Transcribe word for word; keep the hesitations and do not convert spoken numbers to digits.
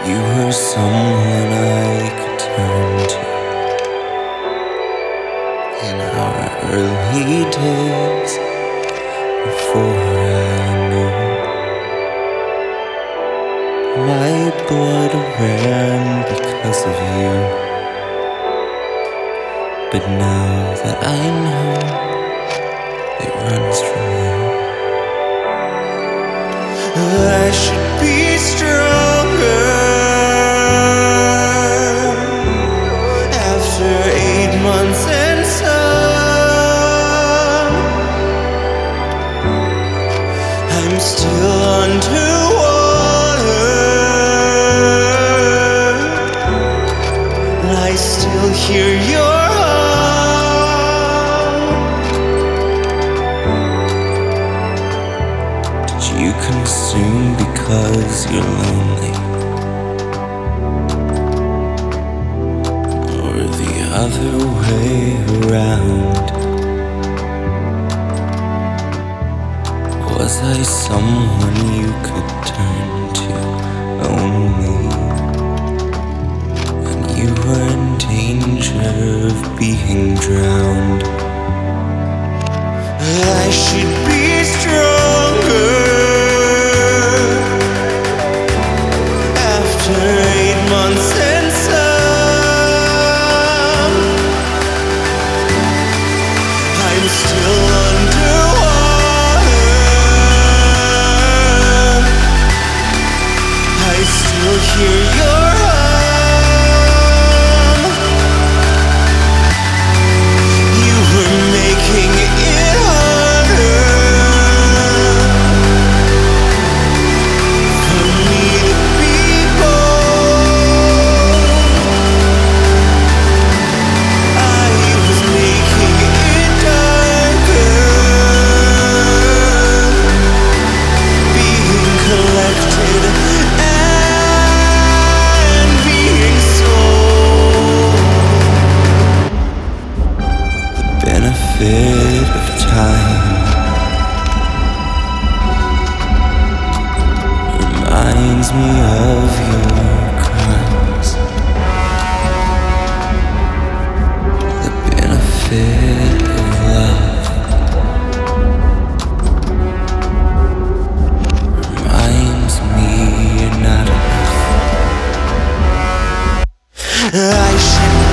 You were someone I could turn to in our early days before I knew my blood ran because of you. But now that I know it runs from you, I should be stronger. After eight months and some, I'm still underwater. I still hear your heart. Did you consume because you're lonely? Or the other way around? Was I someone you could turn to only when you were in danger of being drowned? I should be stronger. After eight months and some, I'm still underwater. I still hear your hum. You were making it harder for me to be bold. I was making it darker, being collected and being sold. The benefit of time reminds me of your crimes. The benefit of love reminds me you're not enough. I should